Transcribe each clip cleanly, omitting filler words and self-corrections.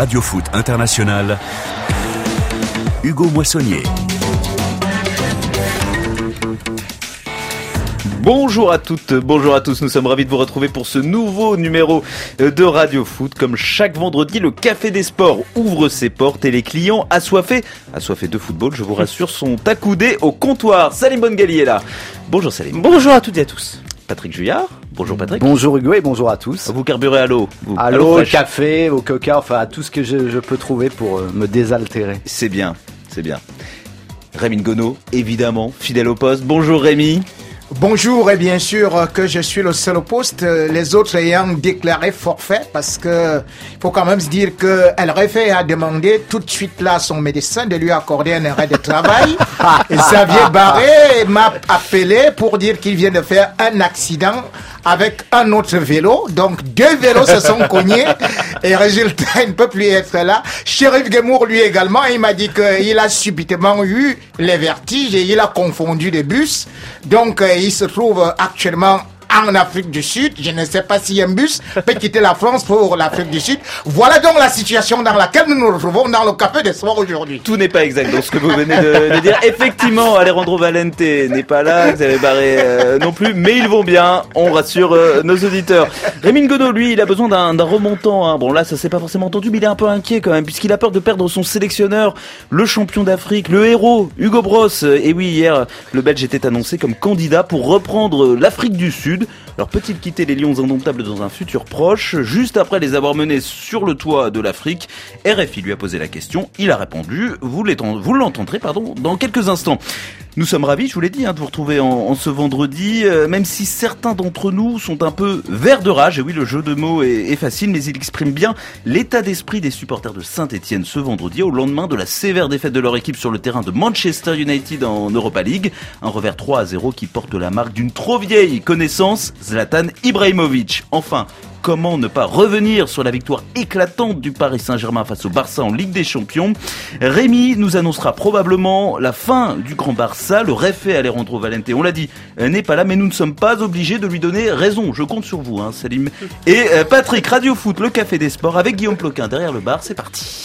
Radio Foot International, Hugo Moissonnier. Bonjour à toutes, bonjour à tous, nous sommes ravis de vous retrouver pour ce nouveau numéro de Radio Foot. Comme chaque vendredi, le Café des Sports ouvre ses portes et les clients assoiffés de football, je vous rassure, sont accoudés au comptoir. Salim Bongali est là. Bonjour Salim. Bonjour à toutes et à tous. Patrick Juillard. Bonjour Patrick. Bonjour Hugo et bonjour à tous. Vous carburez à l'eau. À l'eau, au café, au coca, enfin à tout ce que je peux trouver pour me désaltérer. C'est bien, c'est bien. Rémi Ngono, évidemment, fidèle au poste. Bonjour Rémi. Bonjour, et bien sûr que je suis le seul au poste, les autres ayant déclaré forfait, parce que il faut quand même se dire que El Refait a demandé tout de suite là à son médecin de lui accorder un arrêt de travail. Et Xavier Barré m'a appelé pour dire qu'il vient de faire un accident avec un autre vélo. Donc deux vélos se sont cognés et résultat, il ne peut plus être là. Chérif Guémour lui également, il m'a dit qu'il a subitement eu les vertiges et il a confondu les bus. Donc il se trouve actuellement en Afrique du Sud. Je ne sais pas si un bus peut quitter la France pour l'Afrique du Sud. Voilà donc la situation dans laquelle nous nous retrouvons dans le Café des Sports aujourd'hui. Tout n'est pas exact dans ce que vous venez de dire. Effectivement, Alejandro Valente n'est pas là, Xavier Barré non plus, mais ils vont bien, on rassure nos auditeurs. Rémi Ngono, lui, il a besoin d'un remontant. Hein. Bon là, ça s'est pas forcément entendu, mais il est un peu inquiet quand même, puisqu'il a peur de perdre son sélectionneur, le champion d'Afrique, le héros, Hugo Bross. Et oui, hier, le Belge était annoncé comme candidat pour reprendre l'Afrique du Sud. Alors peut-il quitter les Lions indomptables dans un futur proche, juste après les avoir menés sur le toit de l'Afrique? RFI lui a posé la question, il a répondu, vous l'entendrez dans quelques instants. Nous sommes ravis, je vous l'ai dit, de vous retrouver en ce vendredi, même si certains d'entre nous sont un peu verts de rage. Et oui, le jeu de mots est facile, mais il exprime bien l'état d'esprit des supporters de Saint-Etienne ce vendredi, au lendemain de la sévère défaite de leur équipe sur le terrain de Manchester United en Europa League. Un revers 3-0 qui porte la marque d'une trop vieille connaissance, Zlatan Ibrahimovic. Enfin, comment ne pas revenir sur la victoire éclatante du Paris Saint-Germain face au Barça en Ligue des Champions? Rémi nous annoncera probablement la fin du grand Barça. Le Refait Alejandro Valente, on l'a dit, n'est pas là, mais nous ne sommes pas obligés de lui donner raison. Je compte sur vous, Salim. Et Patrick, Radio Foot, le Café des Sports, avec Guillaume Ploquin derrière le bar. C'est parti.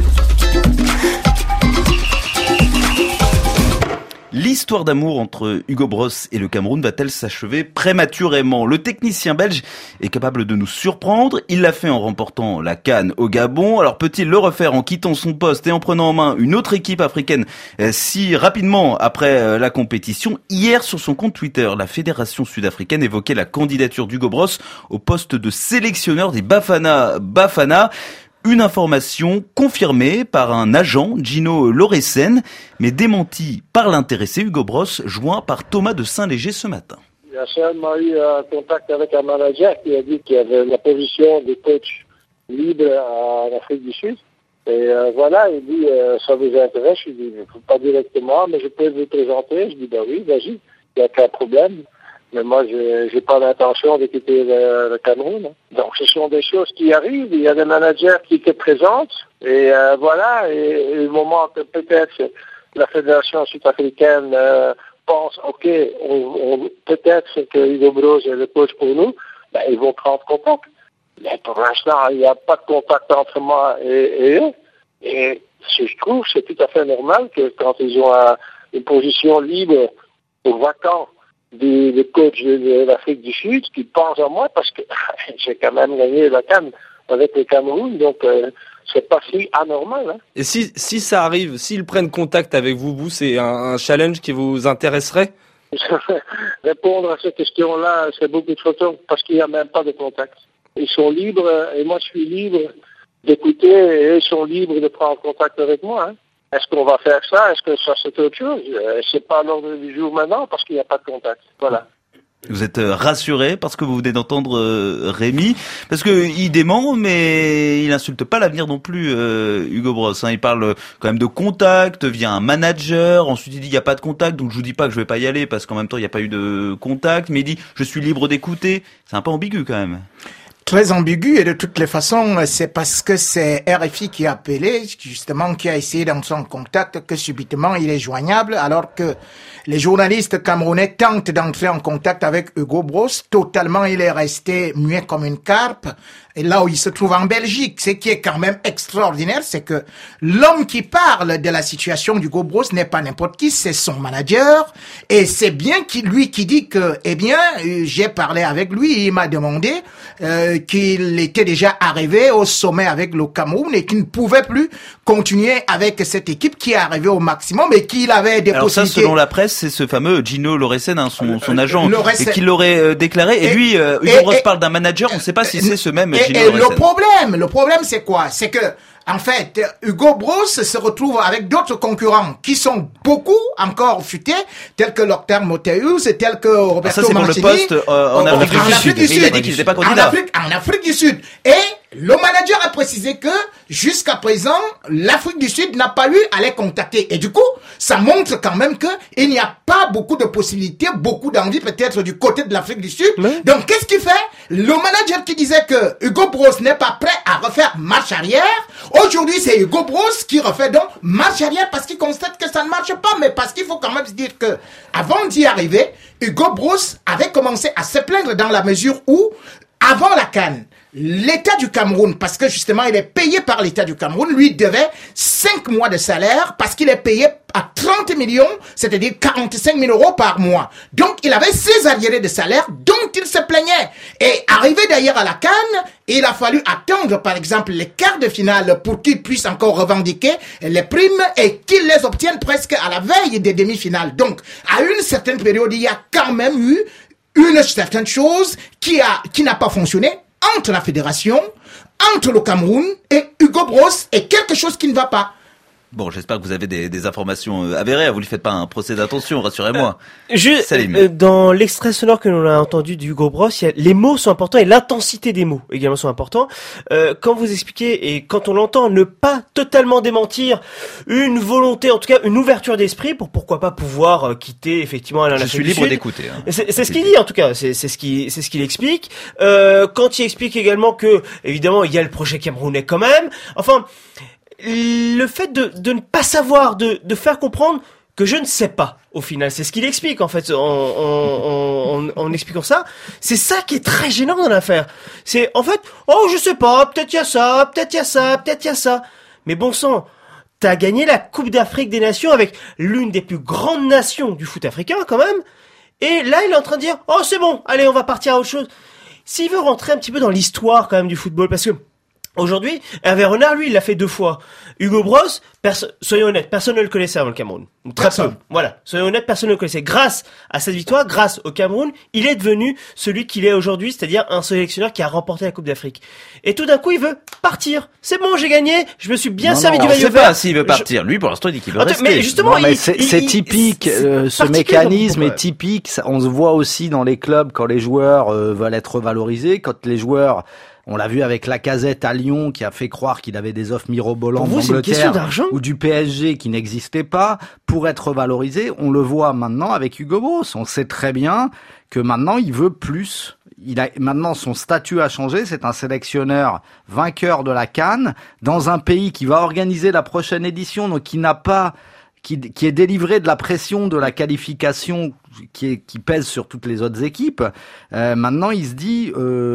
L'histoire d'amour entre Hugo Bross et le Cameroun va-t-elle s'achever prématurément? Le technicien belge est capable de nous surprendre. Il l'a fait en remportant la CAN au Gabon. Alors peut-il le refaire en quittant son poste et en prenant en main une autre équipe africaine si rapidement après la compétition? Hier, sur son compte Twitter, la fédération sud-africaine évoquait la candidature d'Hugo Bross au poste de sélectionneur des Bafana. Une information confirmée par un agent, Gino Loressen, mais démentie par l'intéressé Hugo Bross, joint par Thomas de Saint-Léger ce matin. Il y a seulement eu un contact avec un manager qui a dit qu'il y avait la position de coach libre en Afrique du Sud. Et voilà, il dit, ça vous intéresse? Je dis, pas directement, mais je peux vous présenter. Je dis, oui, vas-y, il n'y a aucun problème. Mais moi, j'ai pas l'intention de quitter le Cameroun. Donc, ce sont des choses qui arrivent. Il y a des managers qui te présentent. Et voilà. Et le moment que peut-être la fédération sud-africaine pense, OK, peut-être que Hugo Bross est le coach pour nous, ils vont prendre contact. Mais pour l'instant, il n'y a pas de contact entre moi et eux. Et je trouve c'est tout à fait normal que quand ils ont une position libre ou vacante, des coachs de l'Afrique du Sud qui pensent à moi parce que j'ai quand même gagné la CAN avec le Cameroun, donc c'est pas si anormal. Et si ça arrive, s'ils prennent contact avec vous, c'est un challenge qui vous intéresserait? Répondre à cette question-là, c'est beaucoup trop tôt parce qu'il n'y a même pas de contact. Ils sont libres et moi je suis libre d'écouter et eux sont libres de prendre contact avec moi. Est-ce qu'on va faire ça? Est-ce que ça c'est autre chose? C'est pas à l'ordre du jour maintenant parce qu'il n'y a pas de contact. Voilà. Vous êtes rassuré parce que vous venez d'entendre Rémi, parce que il dément, mais il insulte pas l'avenir non plus, Hugo Bross. Il parle quand même de contact via un manager. Ensuite, il dit il y a pas de contact, donc je vous dis pas que je vais pas y aller parce qu'en même temps il n'y a pas eu de contact. Mais il dit je suis libre d'écouter. C'est un peu ambigu quand même. Très ambigu, et de toutes les façons, c'est parce que c'est RFI qui a appelé, justement, qui a essayé d'entrer en contact, que subitement il est joignable, alors que les journalistes camerounais tentent d'entrer en contact avec Hugo Bross. Totalement, il est resté muet comme une carpe. et là où il se trouve en Belgique. Ce qui est quand même extraordinaire, c'est que l'homme qui parle de la situation d'Hugo Broos n'est pas n'importe qui, c'est son manager. Et c'est bien lui qui dit que, eh bien, j'ai parlé avec lui, il m'a demandé qu'il était déjà arrivé au sommet avec le Cameroun et qu'il ne pouvait plus continuer avec cette équipe qui est arrivée au maximum et qu'il avait des possibilités. Alors ça, selon la presse, c'est ce fameux Gino Loressen, son agent, Loressen. et qui l'aurait déclaré. Et lui, Hugo Broos parle d'un manager, on ne sait pas si c'est ce même Gino Loressen. Le problème, c'est quoi? C'est que, en fait, Hugo Broos se retrouve avec d'autres concurrents qui sont beaucoup encore futés, tels que Lothar Matthäus, tels que Roberto Mancini. Ça, c'est pour le poste en Afrique du Sud. Il a dit qu'il n'était pas candidat. En Afrique du Sud. Et le manager a précisé que, jusqu'à présent, l'Afrique du Sud n'a pas eu à les contacter. Et du coup, ça montre quand même que il n'y a pas beaucoup de possibilités, beaucoup d'envie peut-être du côté de l'Afrique du Sud. Mais... Donc, qu'est-ce qu'il fait? Le manager qui disait que Hugo Broos n'est pas prêt à refaire marche arrière, aujourd'hui, c'est Hugo Broos qui refait donc marche arrière parce qu'il constate que ça ne marche pas, mais parce qu'il faut quand même se dire que, avant d'y arriver, Hugo Broos avait commencé à se plaindre dans la mesure où, avant la CAN, l'État du Cameroun, parce que justement il est payé par l'État du Cameroun, lui devait 5 mois de salaire parce qu'il est payé à 30 millions, c'est-à-dire 45 000 euros par mois. Donc il avait 6 arriérés de salaire dont il se plaignait. Et arrivé d'ailleurs à la CAN, il a fallu attendre par exemple les quarts de finale pour qu'il puisse encore revendiquer les primes et qu'il les obtienne presque à la veille des demi-finales. Donc à une certaine période, il y a quand même eu une certaine chose qui n'a pas fonctionné entre la fédération, entre le Cameroun et Hugo Broos, et quelque chose qui ne va pas. Bon, j'espère que vous avez des informations avérées. Vous lui faites pas un procès d'attention, rassurez-moi. Dans l'extrait sonore que l'on a entendu d'Hugo Broos, les mots sont importants et l'intensité des mots également sont importants. Quand vous expliquez et quand on l'entend, ne pas totalement démentir une volonté, en tout cas une ouverture d'esprit pour pourquoi pas pouvoir quitter effectivement Alain Lafayette. Je suis libre d'écouter. Hein. C'est ce qu'il dit en tout cas. C'est ce qu'il explique. Quand il explique également que évidemment il y a le projet camerounais quand même. Enfin. Le fait de ne pas savoir, de faire comprendre que je ne sais pas, au final, c'est ce qu'il explique en fait en expliquant ça. C'est ça qui est très gênant dans l'affaire. C'est en fait, oh je sais pas, peut-être il y a ça, peut-être il y a ça, peut-être il y a ça. Mais bon sang, t'as gagné la Coupe d'Afrique des Nations avec l'une des plus grandes nations du foot africain quand même. Et là il est en train de dire, oh c'est bon, allez on va partir à autre chose. S'il veut rentrer un petit peu dans l'histoire quand même du football, parce que aujourd'hui, Hervé Renard, lui, il l'a fait 2 fois. Hugo Broos, soyons honnêtes, personne ne le connaissait avant le Cameroun. Très peu. Voilà. Soyons honnêtes, personne ne le connaissait. Grâce à cette victoire, grâce au Cameroun, il est devenu celui qu'il est aujourd'hui, c'est-à-dire un sélectionneur qui a remporté la Coupe d'Afrique. Et tout d'un coup, il veut partir. C'est bon, j'ai gagné, je me suis bien servi du maillot vert. On ne sait pas s'il veut partir. Lui, pour l'instant, il dit qu'il veut rester. Mais justement, c'est typique. Ce mécanisme est typique. On se voit aussi dans les clubs quand les joueurs veulent être valorisés, quand les joueurs... On l'a vu avec Lacazette à Lyon qui a fait croire qu'il avait des offres mirobolantes d'Angleterre ou du PSG qui n'existait pas pour être valorisé. On le voit maintenant avec Hugo Broos. On sait très bien que maintenant il veut plus. Maintenant son statut a changé. C'est un sélectionneur vainqueur de la CAN dans un pays qui va organiser la prochaine édition, donc qui est délivré de la pression de la qualification qui pèse sur toutes les autres équipes. Maintenant, il se dit,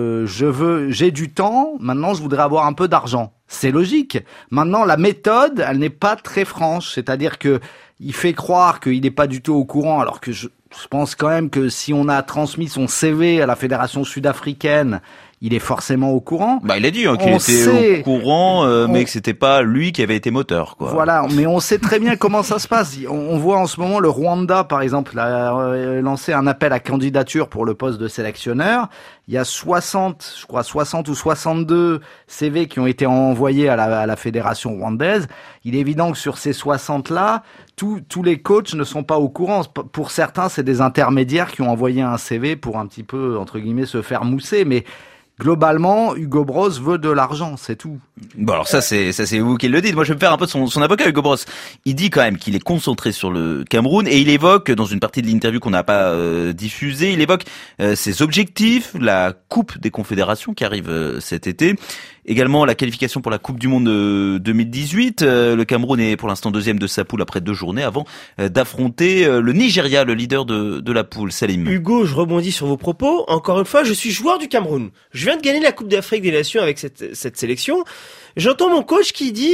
j'ai du temps. Maintenant, je voudrais avoir un peu d'argent. C'est logique. Maintenant, la méthode, elle n'est pas très franche. C'est-à-dire que il fait croire qu'il n'est pas du tout au courant, alors que je pense quand même que si on a transmis son CV à la fédération sud-africaine, il est forcément au courant. Bah, il a dit qu'il était au courant, mais que c'était pas lui qui avait été moteur, quoi. Voilà, mais on sait très bien comment ça se passe. On voit en ce moment le Rwanda, par exemple, a lancé un appel à candidature pour le poste de sélectionneur. Il y a 60 ou 62 CV qui ont été envoyés à la fédération rwandaise. Il est évident que sur ces 60-là, tous les coachs ne sont pas au courant. Pour certains, c'est des intermédiaires qui ont envoyé un CV pour un petit peu, entre guillemets, se faire mousser, mais globalement, Hugo Broos veut de l'argent, c'est tout. Bon, alors ça c'est vous qui le dites. Moi, je vais me faire un peu de son avocat, Hugo Broos. Il dit quand même qu'il est concentré sur le Cameroun et il évoque, dans une partie de l'interview qu'on n'a pas diffusée, il évoque ses objectifs, la Coupe des Confédérations qui arrive cet été. également la qualification pour la Coupe du Monde 2018. Le Cameroun est pour l'instant deuxième de sa poule après 2 journées avant d'affronter le Nigeria, le leader de la poule. Salim. Hugo, je rebondis sur vos propos. Encore une fois, je suis joueur du Cameroun. Je viens de gagner la Coupe d'Afrique des Nations avec cette sélection. J'entends mon coach qui dit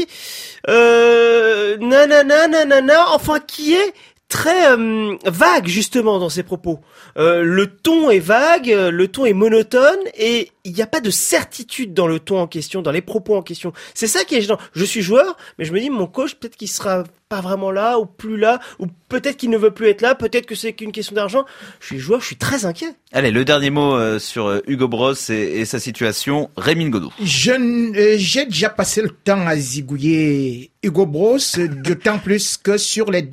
nanana, enfin qui est très vague justement dans ses propos. Le ton est vague, le ton est monotone et il n'y a pas de certitude dans le ton en question, dans les propos en question. C'est ça qui est gênant. Je suis joueur, mais je me dis mon coach peut-être qu'il sera pas vraiment là ou plus là, ou peut-être qu'il ne veut plus être là, peut-être que c'est qu'une question d'argent. Je suis joueur, je suis très inquiet. Allez, le dernier mot sur Hugo Bross et sa situation. Rémi Godot. J'ai déjà passé le temps à zigouiller Hugo Bross, d'autant plus que sur les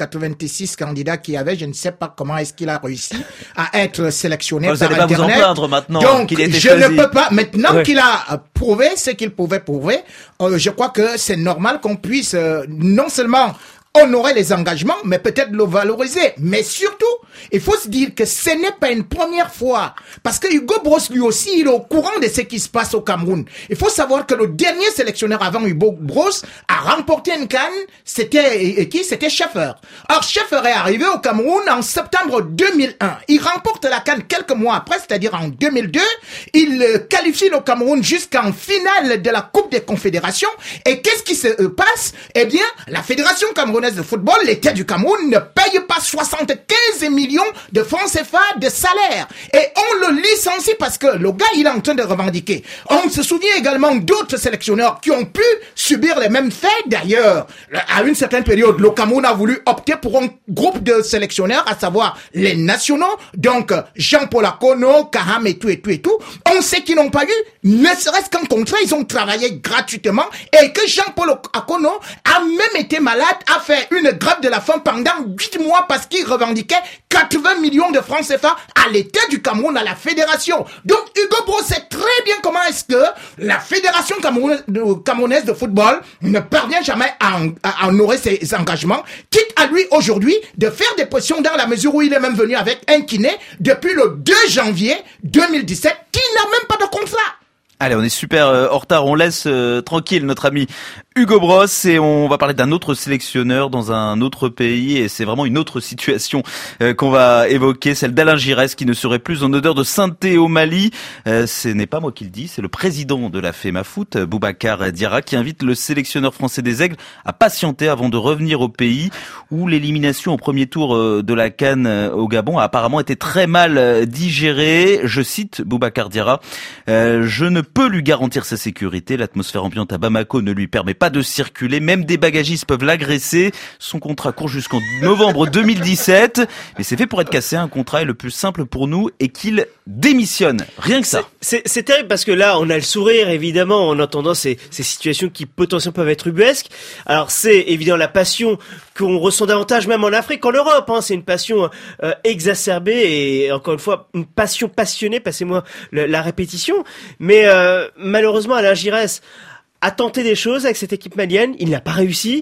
286 candidats qu'il y avait, je ne sais pas comment est-ce qu'il a réussi à être sélectionné Vous par n'allez pas Internet. vous en plaindre maintenant. Donc, qu'il ait été je choisi. ne peux pas, maintenant Ouais. qu'il a prouvé ce qu'il pouvait prouver, je crois que c'est normal qu'on puisse non seulement honorer les engagements, mais peut-être le valoriser. Mais surtout, il faut se dire que ce n'est pas une première fois. Parce que Hugo Bross, lui aussi, il est au courant de ce qui se passe au Cameroun. Il faut savoir que le dernier sélectionneur avant Hugo Bross a remporté une CAN. C'était qui? C'était Schäfer. Alors, Schäfer est arrivé au Cameroun en septembre 2001. Il remporte la CAN quelques mois après, c'est-à-dire en 2002. Il qualifie le Cameroun jusqu'en finale de la Coupe des Confédérations. Et qu'est-ce qui se passe? Eh bien, la Fédération camerounaise de football, l'État du Cameroun ne paye pas 75 millions de francs CFA de salaire. Et on le licencie parce que le gars, il est en train de revendiquer. On se souvient également d'autres sélectionneurs qui ont pu subir les mêmes faits. D'ailleurs, à une certaine période, le Cameroun a voulu opter pour un groupe de sélectionneurs, à savoir les nationaux. Donc, Jean-Paul Akono, Kaham et tout. On sait qu'ils n'ont pas eu, ne serait-ce qu'un contrat, ils ont travaillé gratuitement et que Jean-Paul Akono a même été malade, a fait une grève de la faim pendant 8 mois parce qu'il revendiquait 80 millions de francs CFA à l'État du Cameroun, à la fédération. Donc Hugo Bross sait très bien comment est-ce que la fédération camerounaise de football ne parvient jamais à honorer ses engagements, quitte à lui aujourd'hui de faire des pressions dans la mesure où il est même venu avec un kiné depuis le 2 janvier 2017 qui n'a même pas de contrat. Allez, on est super en retard, on laisse tranquille notre ami Hugo Bross et on va parler d'un autre sélectionneur dans un autre pays et c'est vraiment une autre situation qu'on va évoquer, celle d'Alain Giresse qui ne serait plus en odeur de sainteté au Mali. Ce n'est pas moi qui le dis, c'est le président de la FEMAFoot, Boubacar Diarra, qui invite le sélectionneur français des Aigles à patienter avant de revenir au pays où l'élimination au premier tour de la CAN au Gabon a apparemment été très mal digérée. Je cite Boubacar Diarra, je ne peux lui garantir sa sécurité, l'atmosphère ambiante à Bamako ne lui permet pas de circuler, même des bagagistes peuvent l'agresser. Son contrat court jusqu'en novembre 2017, mais c'est fait pour être cassé. Un contrat est le plus simple pour nous et qu'il démissionne. Rien que ça. C'est terrible parce que là, on a le sourire évidemment en entendant ces situations qui potentiellement peuvent être ubuesques. Alors c'est évidemment la passion qu'on ressent davantage même en Afrique qu'en Europe. Hein. C'est une passion exacerbée et encore une fois une passion passionnée. Passez-moi la répétition. Mais malheureusement, Alain Giresse a tenté des choses avec cette équipe malienne, il n'a pas réussi.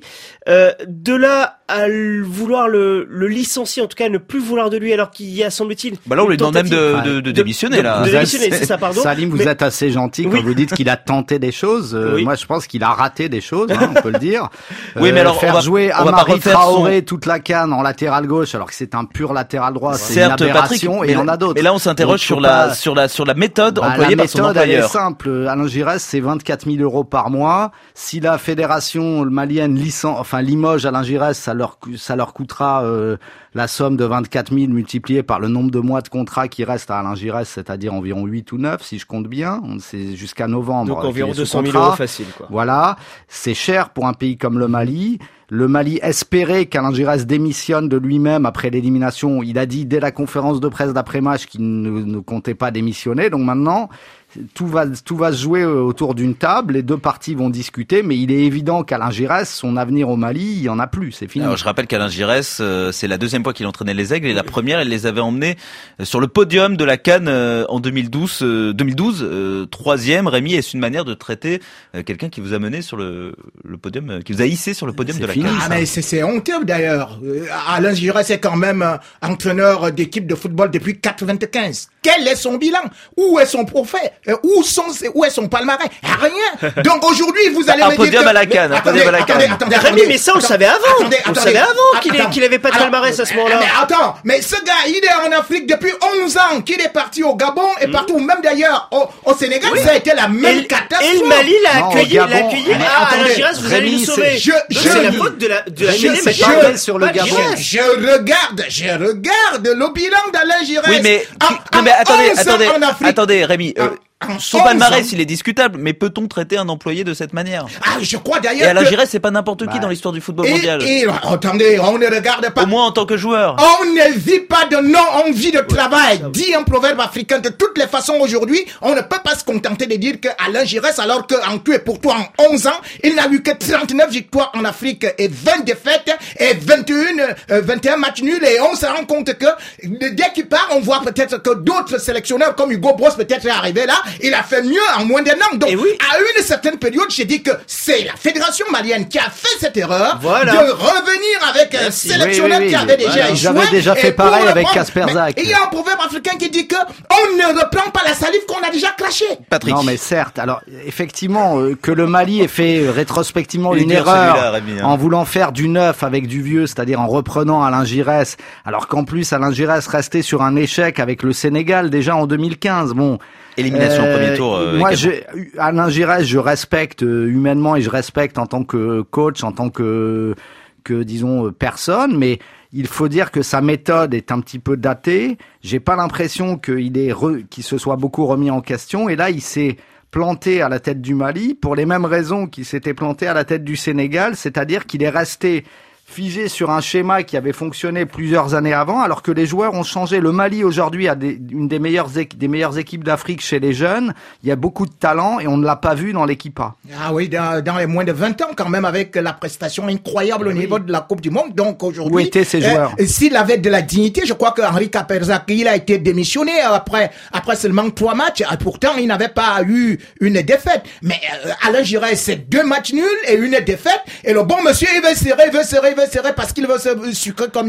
De là à vouloir le licencier, en tout cas ne plus vouloir de lui, alors qu'il y a, semble-t-il, Bah là on lui demande même de démissionner là. De démissionner, c'est ça, pardon. Salim, vous êtes assez gentil quand vous dites qu'il a tenté des choses. Oui. Moi, je pense qu'il a raté des choses, hein, on peut le dire. Oui, mais alors, faire jouer on va pas Amari refaire Traoré toute la CAN en latéral gauche, alors que c'est un pur latéral droit, c'est une Certes, aberration, Patrick, et il y en a d'autres. Mais là on s'interroge Donc, sur faut la pas- méthode Bah, employée la par son méthode, elle est employeur. simple. Alain Giresse, c'est 24 000 € par mois. Si la fédération malienne limoge Alain Giresse, ça leur coûtera la somme de 24 000 multipliée par le nombre de mois de contrat qui reste à Alain Giresse, c'est-à-dire environ 8 ou 9, si je compte bien. C'est jusqu'à novembre. Donc environ qu'il est sous 200 000 contrat. € facile, quoi. Voilà. C'est cher pour un pays comme le Mali. Le Mali espérait qu'Alain Giresse démissionne de lui-même après l'élimination. Il a dit dès la conférence de presse d'après-match qu'il ne comptait pas démissionner. Donc maintenant, tout va se jouer autour d'une table. Les deux parties vont discuter, mais il est évident qu'Alain Giresse, son avenir au Mali, il y en a plus. C'est fini. Alors je rappelle qu'Alain Giresse, c'est la deuxième fois qu'il entraînait les Aigles et la première, il les avait emmenés sur le podium de la CAN en 2012. 3e, Rémi, est-ce une manière de traiter quelqu'un qui vous a mené sur le podium, qui vous a hissé sur le podium de la CAN? Ah, mais c'est honteux d'ailleurs. Alain Giresse est quand même entraîneur d'équipe de football depuis 95. Quel est son bilan? Où est son prophète? Où est son palmarès? Rien. Donc aujourd'hui, vous allez me dire podium à la CAN, un podium à la CAN. Rémi, mais ça on le savait avant. On le savait avant qu'il avait pas de palmarès à ce moment-là. Mais attends, mais ce gars, il est en Afrique depuis 11 ans, qu'il est parti au Gabon et partout, même d'ailleurs au Sénégal, ça a été la même catastrophe. Et le Mali l'a accueilli. Alain Giresse, vous allez nous Rémi, sauver. C'est la faute de la Fédération sur le Gabon. Je regarde le bilan d'Alain Giresse. Oui, mais attendez, Rémi. Son palmarès, il est discutable, mais peut-on traiter un employé de cette manière? Ah, je crois Et d'ailleurs Alain Giresse, c'est pas n'importe qui dans l'histoire du football mondial. Et attendez, on ne regarde pas. Au moins en tant que joueur. On ne vit pas de non, on vit de travail. Dit un proverbe africain. De toutes les façons, aujourd'hui, on ne peut pas se contenter de dire que Alain Giresse, alors qu'en tout et pour tout, en 11 ans, il n'a eu que 39 victoires en Afrique et 20 défaites et 21 matchs nuls, et on se rend compte que dès qu'il part, on voit peut-être que d'autres sélectionneurs comme Hugo Bross peut-être est arrivé là, il a fait mieux en moins d'un an. Donc, à une certaine période, j'ai dit que c'est la fédération malienne qui a fait cette erreur de revenir avec un sélectionneur qui avait déjà échoué. J'avais déjà fait pareil avec Kasper Zak. Il y a un proverbe africain qui dit que on ne reprend pas la salive qu'on a déjà crachée. Patrick. Non, mais certes. Alors, effectivement, que le Mali ait fait rétrospectivement une erreur en voulant faire du neuf avec du vieux, c'est-à-dire en reprenant Alain Giresse, alors qu'en plus Alain Giresse restait sur un échec avec le Sénégal déjà en 2015. Bon. Élimination au premier tour. Moi, Alain Giresse, je respecte humainement et je respecte en tant que coach, en tant que disons personne, mais il faut dire que sa méthode est un petit peu datée. J'ai pas l'impression qu'il se soit beaucoup remis en question, et là il s'est planté à la tête du Mali pour les mêmes raisons qu'il s'était planté à la tête du Sénégal, c'est-à-dire qu'il est resté figé sur un schéma qui avait fonctionné plusieurs années avant, alors que les joueurs ont changé. Le Mali aujourd'hui a une des meilleures équipes d'Afrique chez les jeunes. Il y a beaucoup de talent et on ne l'a pas vu dans l'équipe A. Ah oui, dans les moins de 20 ans quand même, avec la prestation incroyable au niveau de la Coupe du Monde. Donc aujourd'hui, où étaient ces joueurs? S'il avait de la dignité, je crois que Henri Kaperzak, il a été démissionné après seulement 3 matchs. Et pourtant, il n'avait pas eu une défaite. Mais Alain Giresse, c'est 2 matchs nuls et une défaite. Et le bon monsieur, il veut serrer parce qu'il veut se sucrer comme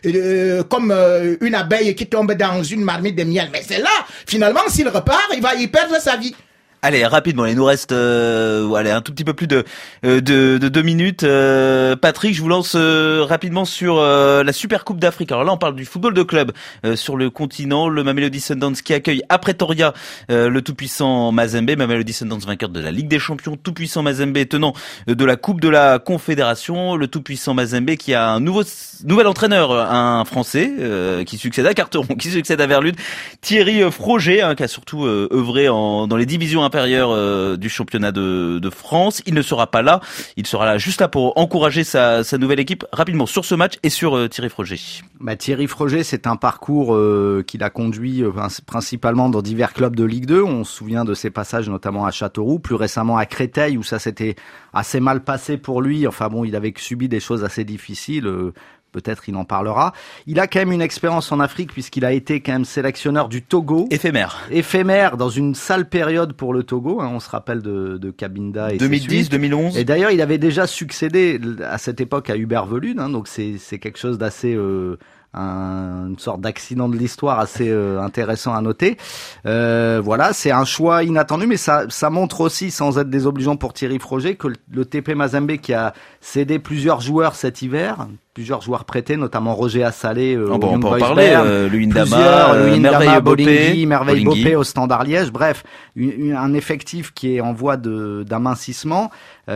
une abeille qui tombe dans une marmite de miel. Mais c'est là, finalement, s'il repart, il va y perdre sa vie. Allez, rapidement, il nous reste un tout petit peu plus de 2 minutes. Patrick, je vous lance rapidement sur la Super Coupe d'Afrique. Alors là, on parle du football de club sur le continent. Le Mamelodi Sundowns qui accueille à Pretoria le tout-puissant Mazembe. Mamelodi Sundowns vainqueur de la Ligue des Champions, tout-puissant Mazembe tenant de la Coupe de la Confédération. Le tout-puissant Mazembe qui a un nouvel entraîneur, un Français qui succède à Carteron, qui succède à Verlude, Thierry Froger, qui a surtout œuvré dans les divisions inférieures du championnat de France. Il ne sera pas là. Il sera là juste là pour encourager sa nouvelle équipe. Rapidement sur ce match et sur Thierry Froger. Thierry Froger, c'est un parcours qu'il a conduit principalement dans divers clubs de Ligue 2. On se souvient de ses passages notamment à Châteauroux, plus récemment à Créteil où ça s'était assez mal passé pour lui. Enfin bon, il avait subi des choses assez difficiles. Peut-être il en parlera. Il a quand même une expérience en Afrique puisqu'il a été quand même sélectionneur du Togo. Éphémère dans une sale période pour le Togo. On se rappelle de Kabinda et 2010, 2011. Et d'ailleurs, il avait déjà succédé à cette époque à Hubert Velud. Donc c'est quelque chose d'assez une sorte d'accident de l'histoire assez intéressant à noter. Voilà, c'est un choix inattendu, mais ça montre aussi, sans être désobligeant pour Thierry Froger, que le TP Mazembe qui a cédé plusieurs joueurs cet hiver, plusieurs joueurs prêtés, notamment Roger Assalé, on peut en parler, Luindama, Merveille Bopé au Standard Liège. Bref, un effectif qui est en voie d'amincissement,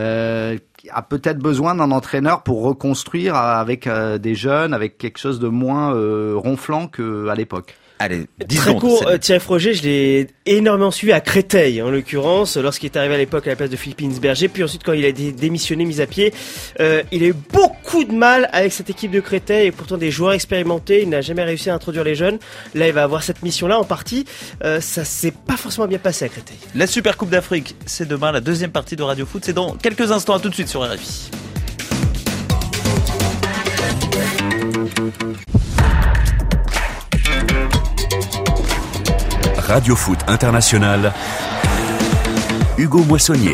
a peut-être besoin d'un entraîneur pour reconstruire avec des jeunes, avec quelque chose de moins ronflant qu'à l'époque. Allez, très court, Thierry Froger, je l'ai énormément suivi à Créteil, en l'occurrence, lorsqu'il est arrivé à l'époque à la place de Philippe Hinsberger, puis ensuite quand il a démissionné, mis à pied, il a eu beaucoup de mal avec cette équipe de Créteil, et pourtant des joueurs expérimentés, il n'a jamais réussi à introduire les jeunes. Là, il va avoir cette mission-là en partie, ça s'est pas forcément bien passé à Créteil. La Super Coupe d'Afrique, c'est demain, la deuxième partie de Radio Foot, c'est dans quelques instants, à tout de suite sur RFI. Radio Foot International, Hugo Moissonnier.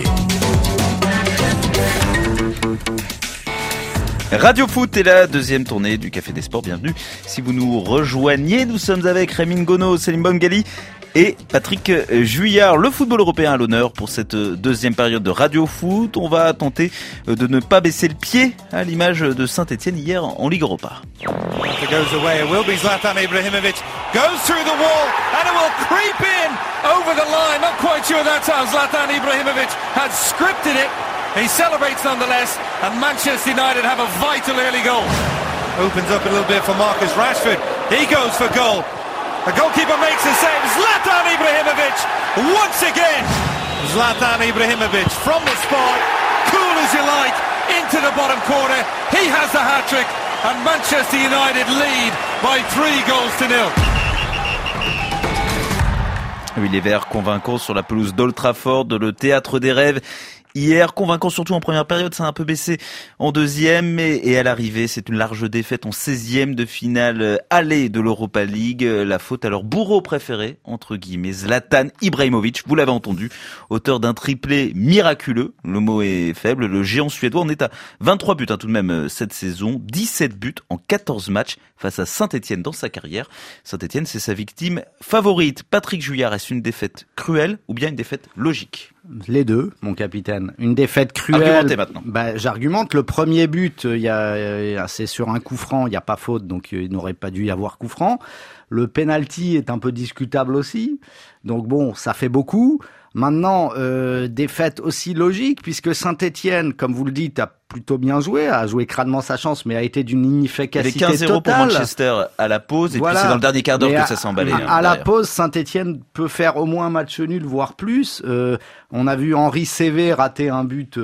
Radio Foot est la deuxième tournée du Café des Sports. Bienvenue. Si vous nous rejoignez, nous sommes avec Rémi Ngono, Selim Bongali et Patrick Juillard. Le football européen à l'honneur pour cette deuxième période de Radio Foot. On va tenter de ne pas baisser le pied à l'image de Saint-Etienne hier en Ligue Europa. It goes away. It will be Zlatan Ibrahimovic. Goes through the wall and it will creep in over the line. Not quite sure that's how Zlatan Ibrahimovic had scripted it. He celebrates nonetheless, and Manchester United have a vital early goal. Opens up a little bit for Marcus Rashford. He goes for goal. The goalkeeper makes a save. Zlatan Ibrahimovic once again. Zlatan Ibrahimovic from the spot, cool as you like, into the bottom corner. He has the hat-trick, and Manchester United lead by 3-0. Oui, les Verts convaincants sur la pelouse d'Old Trafford, le théâtre des rêves. Hier, convaincant surtout en première période, ça a un peu baissé en deuxième et à l'arrivée, c'est une large défaite en 16e de finale aller de l'Europa League. La faute à leur bourreau préféré, entre guillemets, Zlatan Ibrahimovic, vous l'avez entendu, auteur d'un triplé miraculeux, le mot est faible, le géant suédois, on est à 23 buts tout de même cette saison, 17 buts en 14 matchs face à Saint-Etienne dans sa carrière. Saint-Etienne, c'est sa victime favorite. Patrick Juillard, est-ce une défaite cruelle ou bien une défaite logique ? Les deux, mon capitaine. Une défaite cruelle. Argumentez maintenant. J'argumente. Le premier but, c'est sur un coup franc. Il n'y a pas faute, donc il n'aurait pas dû y avoir coup franc. Le penalty est un peu discutable aussi. Donc bon, ça fait beaucoup. Maintenant, défaite aussi logique, puisque Saint-Etienne, comme vous le dites, a plutôt bien joué, a joué crânement sa chance, mais a été d'une inefficacité totale. Il y avait 15-0 pour Manchester à la pause, et voilà. Puis c'est dans le dernier quart d'heure que ça s'est emballé. À la pause, Saint-Etienne peut faire au moins un match nul, voire plus. On a vu Henri Cévé rater un but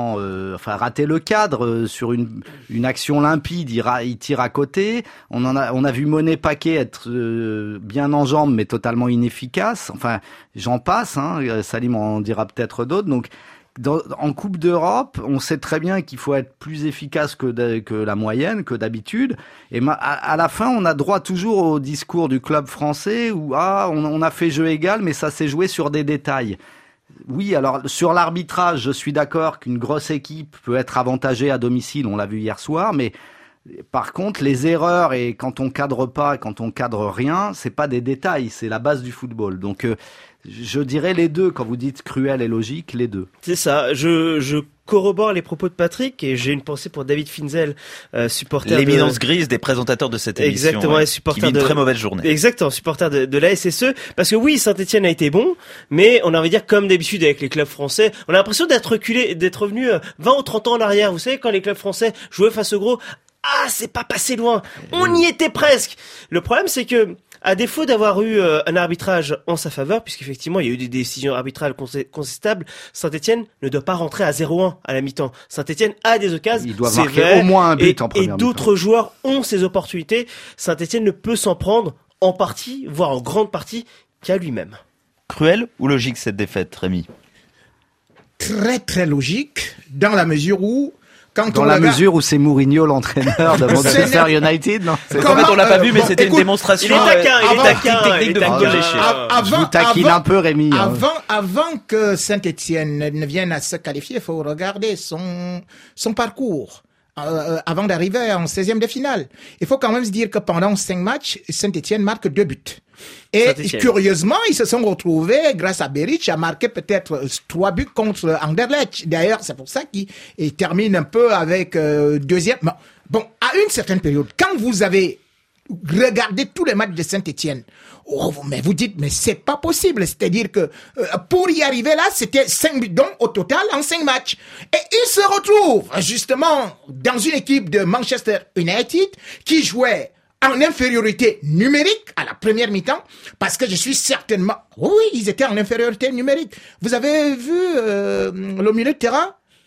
rater le cadre sur une action limpide, il tire à côté. On a vu Monet Paquet être bien en jambes, mais totalement inefficace. Enfin, j'en passe, Salim en dira peut-être d'autres. Donc, en Coupe d'Europe, on sait très bien qu'il faut être plus efficace que la moyenne, que d'habitude. Et à la fin, on a droit toujours au discours du club français où on a fait jeu égal, mais ça s'est joué sur des détails. Oui, alors sur l'arbitrage, je suis d'accord qu'une grosse équipe peut être avantagée à domicile, on l'a vu hier soir, mais par contre, les erreurs et quand on cadre pas, quand on cadre rien, c'est pas des détails, c'est la base du football. Donc je dirais les deux, quand vous dites cruel et logique, les deux. C'est ça, je corrobore les propos de Patrick et j'ai une pensée pour David Finzel, supporter l'éminence grise des présentateurs de cette émission. Exactement, et supporter qui vit une très mauvaise journée. Exactement, supporter de la SSE, parce que oui, Saint-Etienne a été bon, mais on a envie de dire comme d'habitude avec les clubs français, on a l'impression d'être reculé, d'être revenu 20 ou 30 ans en arrière. Vous savez, quand les clubs français jouaient face aux gros, c'est pas passé loin. On y était presque. Le problème, c'est que, à défaut d'avoir eu un arbitrage en sa faveur, puisqu'effectivement il y a eu des décisions arbitrales contestables, Saint-Etienne ne doit pas rentrer à 0-1 à la mi-temps. Saint-Etienne a des occasions. Il doit marquer au moins un but en première mi-temps. Et d'autres joueurs ont ces opportunités. Saint-Etienne ne peut s'en prendre en partie, voire en grande partie, qu'à lui-même. Cruel ou logique cette défaite, Rémi ? Très très logique, dans la mesure où mesure où c'est Mourinho l'entraîneur de Manchester United, non? En fait, on l'a pas vu, mais c'était une démonstration. Il est technique de football léché. Je vous taquine un peu, Rémi. Avant que Saint-Etienne ne vienne à se qualifier, il faut regarder son parcours. Avant d'arriver en 16e de finale. Il faut quand même se dire que pendant 5 matchs, Saint-Etienne marque 2 buts. Et curieusement, ils se sont retrouvés, grâce à Beric, à marquer peut-être 3 buts contre Anderlecht. D'ailleurs, c'est pour ça qu'ils terminent un peu avec deuxième. Bon, à une certaine période, quand vous avez regardé tous les matchs de Saint-Etienne, mais vous dites, mais c'est pas possible. C'est-à-dire que pour y arriver là, c'était 5 buts donc au total en 5 matchs. Et ils se retrouvent justement dans une équipe de Manchester United qui jouait en infériorité numérique à la première mi-temps, parce que je suis certainement... Oui, ils étaient en infériorité numérique. Vous avez vu le milieu de terrain?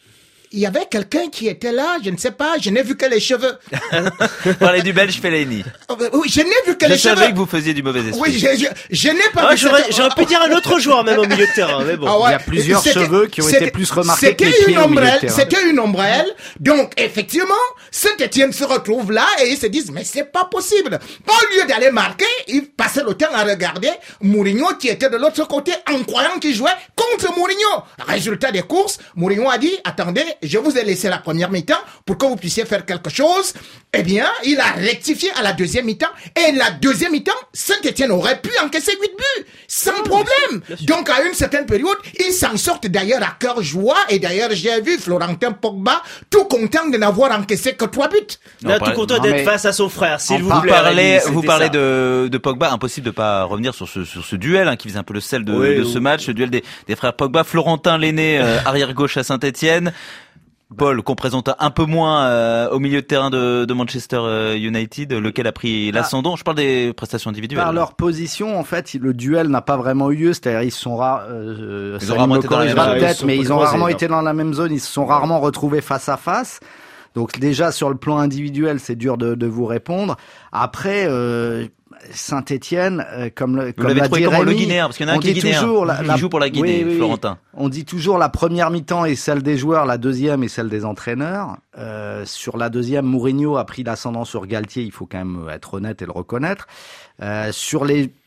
il y avait quelqu'un qui était là, je ne sais pas, je n'ai vu que les cheveux. Vous parlez du Belge Fellaini. Oui, je n'ai vu que les cheveux. Je savais que vous faisiez du mauvais esprit. Oui, je n'ai pas vu. J'aurais pu dire un autre joueur même au milieu de terrain, mais bon. Ah ouais. Il y a plusieurs cheveux qui ont été plus remarqués que les pieds au milieu de terrain. C'était une ombrelle. Donc, effectivement, Saint-Etienne se retrouve là et ils se disent, mais c'est pas possible. Au lieu d'aller marquer, ils passaient le temps à regarder Mourinho qui était de l'autre côté en croyant qu'il jouait contre Mourinho. Résultat des courses, Mourinho a dit, attendez, je vous ai laissé la première mi-temps pour que vous puissiez faire quelque chose. Eh bien, il a rectifié à la deuxième mi-temps. Et la deuxième mi-temps, Saint-Etienne aurait pu encaisser 8 buts. Sans problème. Donc, à une certaine période, ils s'en sortent d'ailleurs à cœur joie. Et d'ailleurs, j'ai vu Florentin Pogba tout content de n'avoir encaissé que 3 buts. Là, tout content d'être face à son frère, s'il vous plaît. Vous parlez de Pogba. Impossible de pas revenir sur ce duel, qui faisait un peu le sel de ce match. Le duel des frères Pogba. Florentin l'aîné, arrière gauche à Saint-Etienne. Paul, qu'on présente un peu moins au milieu de terrain de Manchester United, lequel a pris l'ascendant. Je parle des prestations individuelles. Par leur position, en fait, le duel n'a pas vraiment eu lieu. C'est-à-dire, ils sont ils ont rarement été dans la même zone. Mais ils ont rarement été dans la même zone. Ils se sont rarement retrouvés face à face. Donc déjà, sur le plan individuel, c'est dur de vous répondre. Après, Saint-Etienne, comme l'a dit Rémi, le Guinéen, parce qu'il y en a un qui est guinéen, il joue pour la Guinée, Florentin. On dit toujours la première mi-temps est celle des joueurs, la deuxième est celle des entraîneurs. Sur la deuxième, Mourinho a pris l'ascendant sur Galtier, il faut quand même être honnête et le reconnaître. Sur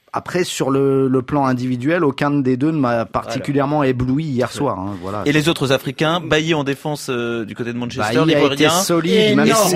le plan individuel, aucun des deux ne m'a particulièrement ébloui hier soir. Voilà. Et les autres Africains, Bailly en défense du côté de Manchester, Bailly a été solide,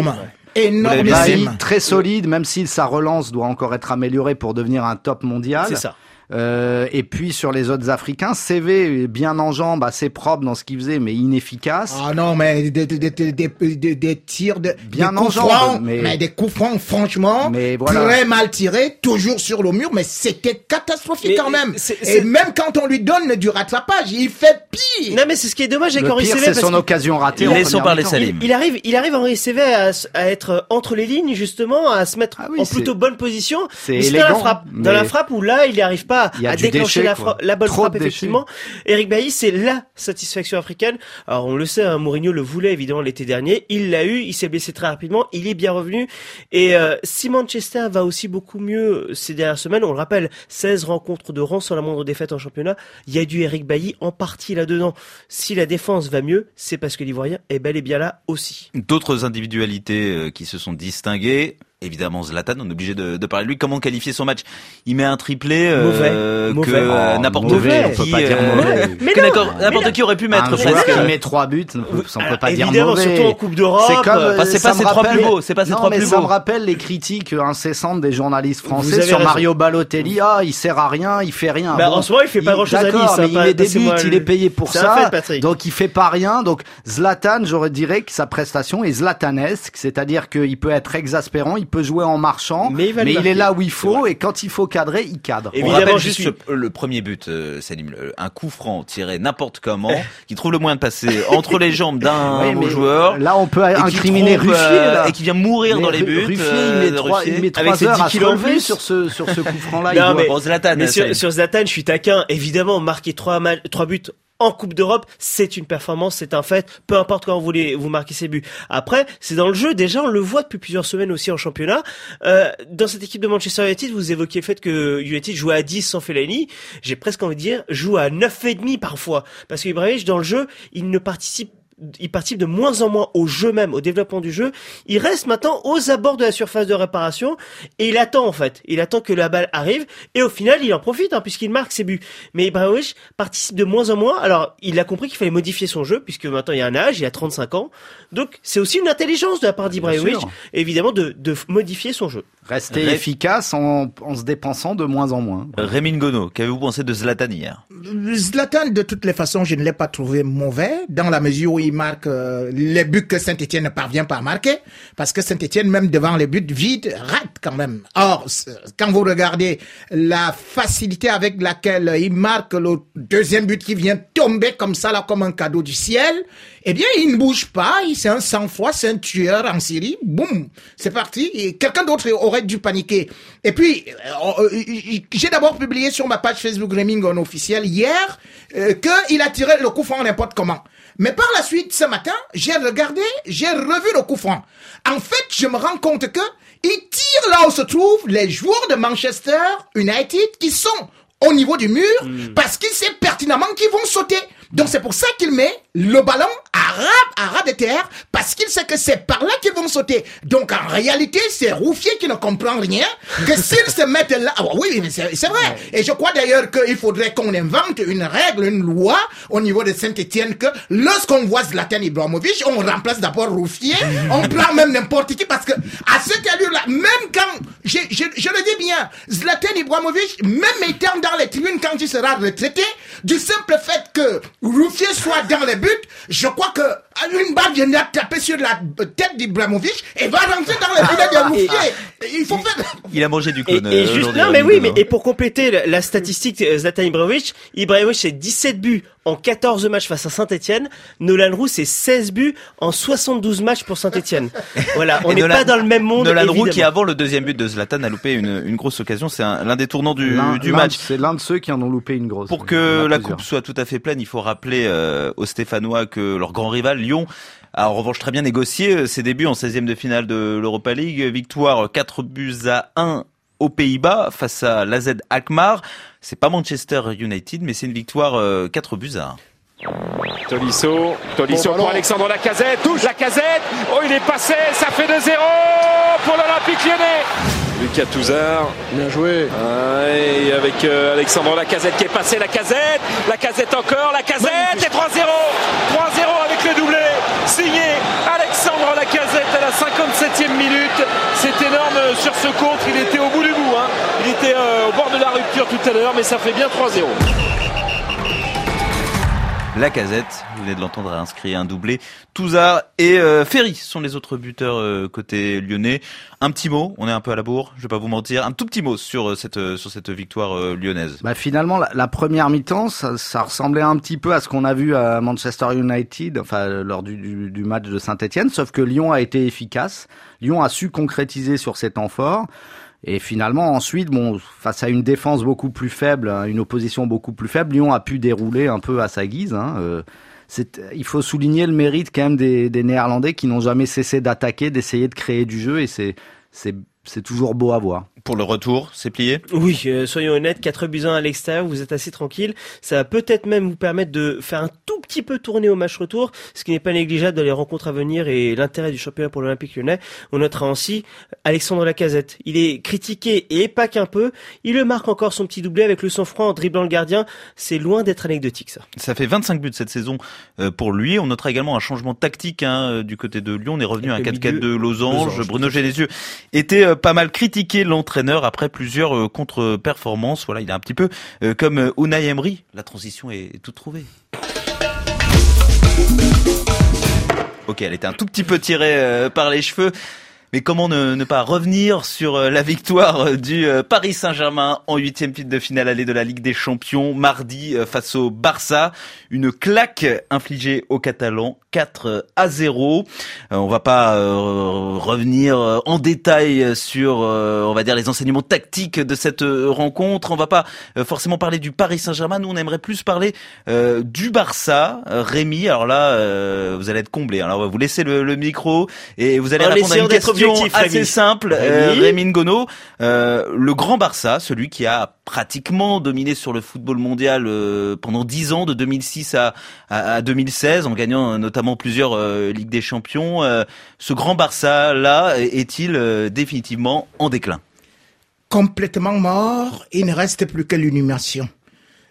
énorme, très solide, même si sa relance doit encore être améliorée pour devenir un top mondial. C'est ça. Et puis sur les autres Africains, CV bien en jambes, assez propre dans ce qu'il faisait, mais inefficace. Ah non, mais des tirs bien en jambes, mais des coups francs, franchement, très mal tirés, toujours sur le mur, mais c'était catastrophique quand même. Et même quand on lui donne du rattrapage, il fait pire. Non, mais c'est ce qui est dommage avec Henri Saivet. C'est son occasion ratée. Laissons parler Salim. Il arrive Henri Saivet à être entre les lignes, justement, à se mettre en plutôt bonne position. C'est élégant. Dans la frappe où là, il n'y arrive pas à déclencher la bonne frappe, effectivement. Eric Bailly, c'est la satisfaction africaine. Alors, on le sait, Mourinho le voulait, évidemment, l'été dernier. Il l'a eu, il s'est blessé très rapidement, il est bien revenu. Et si Manchester va aussi beaucoup mieux ces dernières semaines, on le rappelle, 16 rencontres de rang sans la moindre défaite en championnat, il y a du Eric Bailly en partie là-dedans. Si la défense va mieux, c'est parce que l'Ivoirien est bel et bien là aussi. D'autres individualités qui se sont distinguées. Évidemment, Zlatan, on est obligé de parler de lui. Comment qualifier son match? Il met un triplé que n'importe qui aurait pu mettre. Un joueur qui met 3 buts, on peut pas dire mauvais. Surtout en Coupe d'Europe. C'est pas ses 3 plus beaux. C'est pas ses 3 plus beaux. Ça me rappelle les critiques incessantes des journalistes français sur Mario Balotelli. Ah, il sert à rien, il fait rien. En ce moment, il fait pas grand chose à Nice. D'accord, mais il met des buts, il est payé pour ça. Donc il fait pas rien. Donc Zlatan, j'aurais dirais que sa prestation est zlatanesque, c'est-à-dire qu'il peut être exaspérant, il peut jouer en marchant, mais il est là où il faut, et quand il faut cadrer, il cadre. On rappelle juste le premier but, Salim, un coup franc tiré n'importe comment, qui trouve le moyen de passer entre les jambes d'un joueur. Là, on peut incriminer Ruffier, et qui vient mourir dans les buts. Ruffier, il met 3 heures à se relever sur ce coup franc-là. Sur Zlatan, je suis taquin. Évidemment, marquer 3 buts en Coupe d'Europe, c'est une performance, c'est un fait, peu importe quand vous marquez ces buts. Après, c'est dans le jeu, déjà on le voit depuis plusieurs semaines aussi en championnat. Dans cette équipe de Manchester United, vous évoquiez le fait que United jouait à 10 sans Fellaini, j'ai presque envie de dire, joue à 9,5 parfois, parce que Ibrahimovic, dans le jeu, il participe de moins en moins au jeu même, au développement du jeu. Il reste maintenant aux abords de la surface de réparation et il attend que la balle arrive et au final il en profite puisqu'il marque ses buts. Mais Ibrahimovic participe de moins en moins. Alors il a compris qu'il fallait modifier son jeu puisque maintenant il y a un âge, il a 35 ans. Donc c'est aussi une intelligence de la part d'Ibrahimovic évidemment de modifier son jeu. Rester efficace en se dépensant de moins en moins. Rémi Ngono, qu'avez-vous pensé de Zlatan hier? Zlatan, de toutes les façons, je ne l'ai pas trouvé mauvais, dans la mesure où il marque les buts que Saint-Etienne ne parvient pas à marquer, parce que Saint-Etienne, même devant les buts vides, rate quand même. Or, quand vous regardez la facilité avec laquelle il marque le deuxième but qui vient tomber comme ça, là, comme un cadeau du ciel, eh bien, il ne bouge pas, c'est un sang-froid, c'est un tueur en série, boum, c'est parti, et quelqu'un d'autre aurait dû paniquer. Et puis, j'ai d'abord publié sur ma page Facebook Rémi Ngono officielle hier, qu'il a tiré le coup franc n'importe comment. Mais par la suite, ce matin, j'ai revu le coup franc. En fait, je me rends compte que il tire là où se trouvent les joueurs de Manchester United qui sont au niveau du mur parce qu'il sait pertinemment qu'ils vont sauter. Donc c'est pour ça qu'il met le ballon à ras de terre parce qu'il sait que c'est par là qu'ils vont sauter. Donc en réalité, c'est Roufier qui ne comprend rien que s'ils se mettent là. Ah, oui, mais c'est vrai. Et je crois d'ailleurs qu'il faudrait qu'on invente une règle, une loi au niveau de Saint-Etienne que lorsqu'on voit Zlatan Ibrahimovic, on remplace d'abord Roufier, on prend même n'importe qui parce que à cette allure-là, même quand je le dis bien, Zlatan Ibrahimovic, même étant dans les tribunes quand il sera retraité, du simple fait que Roufier soit dans les buts, je crois que une balle viendra taper sur la tête d'Ibrahimovic et va rentrer dans les filets de Roufier. Il faut faire. Il a mangé du clone. Et juste, non, mais oui, mais et pour compléter la statistique Zlatan Ibrahimovic, c'est 17 buts en 14 matchs face à Saint-Etienne. Nolan Roux, c'est 16 buts en 72 matchs pour Saint-Etienne. Voilà, on n'est pas dans le même monde. Nolan Roux, qui avant le deuxième but de Zlatan a loupé une grosse occasion. C'est l'un des tournants du match. C'est l'un de ceux qui en ont loupé une grosse. Pour que la coupe soit tout à fait pleine, il faut rappeler aux Stéphanois que leur grand rival Lyon a en revanche très bien négocié ses débuts en 16e de finale de l'Europa League. Victoire 4-1 aux Pays-Bas face à l'AZ Alkmaar. C'est pas Manchester United, mais c'est une victoire 4-1. Tolisso pour Alexandre Lacazette. Lacazette, oh il est passé, ça fait 2-0 pour l'Olympique Lyonnais. Lucas Touzard. Bien joué. Et avec Alexandre Lacazette qui est passé, Lacazette encore, Lacazette et 3-0 avec le doublé signé Alexandre Lacazette à la 57e minute. C'est énorme sur ce contre, il était au bout du bout, hein. Il était au bord de la rupture tout à l'heure, mais ça fait bien 3-0. Lacazette, vous venez de l'entendre, a inscrit un doublé. Touzard et Ferry sont les autres buteurs côté lyonnais. Un petit mot, on est un peu à la bourre, je vais pas vous mentir, un tout petit mot sur cette victoire lyonnaise. Finalement, la première mi-temps, ça ressemblait un petit peu à ce qu'on a vu à Manchester United, lors du match de Saint-Etienne, sauf que Lyon a été efficace. Lyon a su concrétiser sur ses temps forts. Et finalement, ensuite, face à une défense beaucoup plus faible, une opposition beaucoup plus faible, Lyon a pu dérouler un peu à sa guise. Il faut souligner le mérite quand même des Néerlandais qui n'ont jamais cessé d'attaquer, d'essayer de créer du jeu, et c'est toujours beau à voir. Pour le retour, c'est plié ? Oui, soyons honnêtes, 4-1 à l'extérieur, vous êtes assez tranquille. Ça va peut-être même vous permettre de faire un tout petit peu tourner au match retour, ce qui n'est pas négligeable dans les rencontres à venir et l'intérêt du championnat pour l'Olympique Lyonnais. On notera aussi Alexandre Lacazette. Il est critiqué et pas qu'un peu. Il le marque encore son petit doublé avec le sang-froid en dribblant le gardien. C'est loin d'être anecdotique, ça. Ça fait 25 buts cette saison pour lui. On notera également un changement tactique du côté de Lyon. On est revenu à un 4-4 de Losange. Bruno Genesio était pas mal critiqué, l'entraîneur, après plusieurs contre-performances. Voilà, il est un petit peu comme Unai Emery. La transition est toute trouvée. Ok, elle était un tout petit peu tirée par les cheveux. Mais comment ne pas revenir sur la victoire du Paris Saint-Germain en 8e de finale allée de la Ligue des Champions mardi face au Barça. Une claque infligée aux Catalans, 4-0. On va pas revenir en détail sur, on va dire, les enseignements tactiques de cette rencontre. On va pas forcément parler du Paris Saint-Germain. Nous, on aimerait plus parler du Barça. Rémi, alors là, vous allez être comblé. Alors, on va vous laisser le micro et vous allez répondre à une question assez simple. Rémi Ngono, le grand Barça, celui qui a pratiquement dominé sur le football mondial pendant 10 ans, de 2006 à 2016, en gagnant notamment plusieurs Ligues des Champions. Ce grand Barça-là est-il définitivement en déclin ? Complètement mort, il ne reste plus que l'inhumation. Pourquoi ?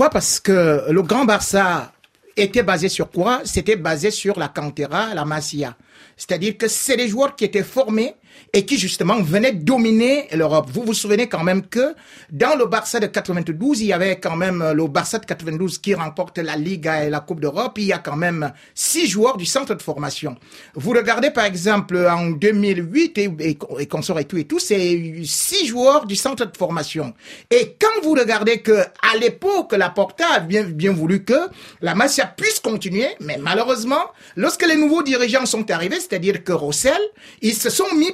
Parce que le grand Barça était basé sur quoi ? C'était basé sur la Cantera, la Masia. C'est-à-dire que c'est des joueurs qui étaient formés et qui justement venaient dominer l'Europe. Vous vous souvenez quand même que dans le Barça de 92, il y avait quand même le Barça de 92 qui remporte la Liga et la Coupe d'Europe. Il y a quand même 6 joueurs du centre de formation. Vous regardez par exemple en 2008 et consort et tout, c'est 6 joueurs du centre de formation. Et quand vous regardez que à l'époque, Laporta a bien voulu que la Masia puisse continuer, mais malheureusement, lorsque les nouveaux dirigeants sont arrivés, c'est-à-dire que Rossel, ils se sont mis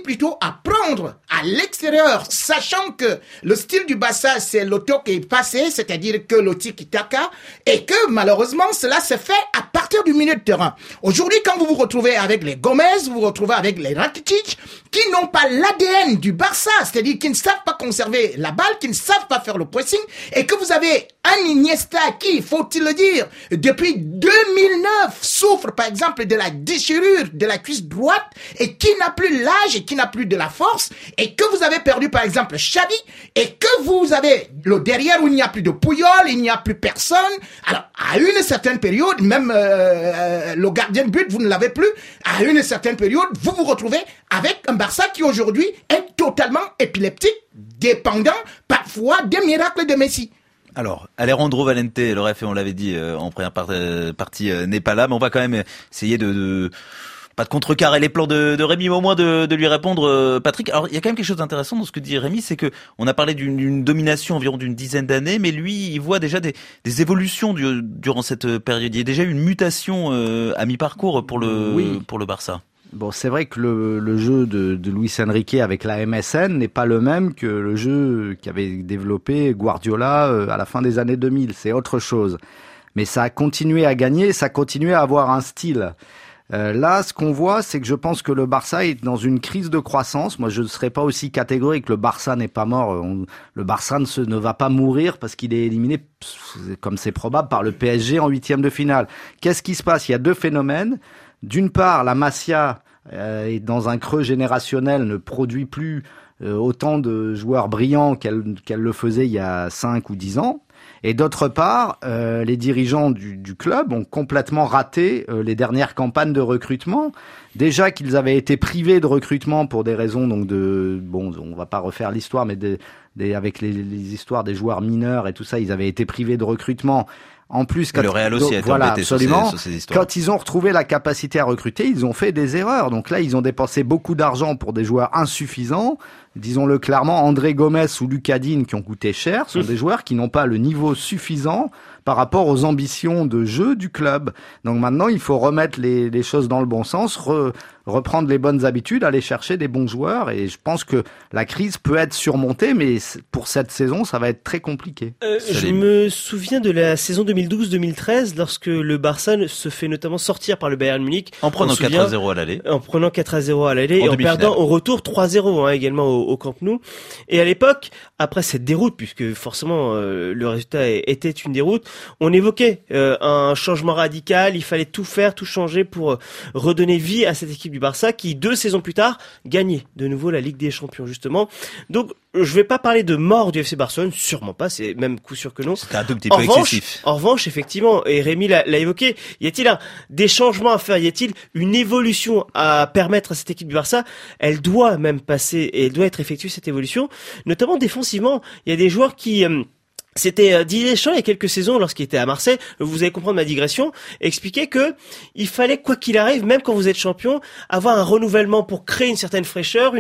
plutôt à prendre à l'extérieur, sachant que le style du Barça, c'est l'auto qui est passé, c'est-à-dire que le tiki-taka, et que malheureusement, cela se fait à partir du milieu de terrain. Aujourd'hui, quand vous vous retrouvez avec les Gomez, vous vous retrouvez avec les Rakitic, qui n'ont pas l'ADN du Barça, c'est-à-dire qui ne savent pas conserver la balle, qui ne savent pas faire le pressing, et que vous avez un Iniesta qui, faut-il le dire, depuis 2009 souffre par exemple de la déchirure de la cuisse droite et qui n'a plus l'âge et qui n'a plus de la force, et que vous avez perdu par exemple Xavi, et que vous avez le derrière où il n'y a plus de Puyol, il n'y a plus personne. Alors à une certaine période, même le gardien de but vous ne l'avez plus, à une certaine période vous vous retrouvez avec un Barça qui aujourd'hui est totalement épileptique, dépendant parfois des miracles de Messi. Alors, Alejandro Valente, le ref, on l'avait dit en première partie, n'est pas là, mais on va quand même essayer de pas de contrecarrer les plans de Rémi, mais au moins de lui répondre, Patrick. Alors, il y a quand même quelque chose d'intéressant dans ce que dit Rémi, c'est que on a parlé d'une domination environ d'une dizaine d'années, mais lui, il voit déjà des évolutions durant cette période. Il y a déjà eu une mutation à mi-parcours pour le Barça. Bon, c'est vrai que le jeu de Luis Enrique avec la MSN n'est pas le même que le jeu qu'avait développé Guardiola à la fin des années 2000. C'est autre chose. Mais ça a continué à gagner, ça a continué à avoir un style. Là, ce qu'on voit, c'est que je pense que le Barça est dans une crise de croissance. Moi, je ne serais pas aussi catégorique. Le Barça n'est pas mort. Le Barça ne va pas mourir parce qu'il est éliminé, comme c'est probable, par le PSG en 8e de finale. Qu'est-ce qui se passe? Il y a deux phénomènes. D'une part, la Masia est dans un creux générationnel, ne produit plus autant de joueurs brillants qu'elle le faisait il y a 5 ou 10 ans. Et d'autre part, les dirigeants du club ont complètement raté les dernières campagnes de recrutement. Déjà qu'ils avaient été privés de recrutement pour des raisons on va pas refaire l'histoire, mais avec les histoires des joueurs mineurs et tout ça, ils avaient été privés de recrutement. En plus, le Real aussi a été embêté sur ces histoires. Quand ils ont retrouvé la capacité à recruter, ils ont fait des erreurs. Donc là, ils ont dépensé beaucoup d'argent pour des joueurs insuffisants. Disons-le clairement, André Gomes ou Lucas Digne, qui ont coûté cher, sont des joueurs qui n'ont pas le niveau suffisant par rapport aux ambitions de jeu du club. Donc maintenant, il faut remettre les choses dans le bon sens, reprendre les bonnes habitudes, aller chercher des bons joueurs. Et je pense que la crise peut être surmontée, mais pour cette saison, ça va être très compliqué. Je me souviens de la saison 2012-2013, lorsque le Barça se fait notamment sortir par le Bayern Munich. En prenant 4-0 à l'aller. En prenant 4-0 à l'aller et en perdant au retour 3-0 également au Camp Nou. Et à l'époque, après cette déroute, puisque forcément le résultat était une déroute, on évoquait un changement radical, il fallait tout faire, tout changer pour redonner vie à cette équipe du Barça qui, 2 saisons plus tard, gagnait de nouveau la Ligue des Champions, justement. Donc, je vais pas parler de mort du FC Barcelone, sûrement pas, c'est même coup sûr que non. C'était un tout petit peu excessif. En revanche, effectivement, et Rémi l'a évoqué, y a-t-il des changements à faire, y a-t-il une évolution à permettre à cette équipe du Barça? Elle doit même passer, et elle doit être effectuée, cette évolution, notamment défensivement. Il y a des joueurs qui... C'était Didier Deschamps il y a quelques saisons lorsqu'il était à Marseille, vous allez comprendre ma digression, expliquait que il fallait, quoi qu'il arrive, même quand vous êtes champion, avoir un renouvellement pour créer une certaine fraîcheur,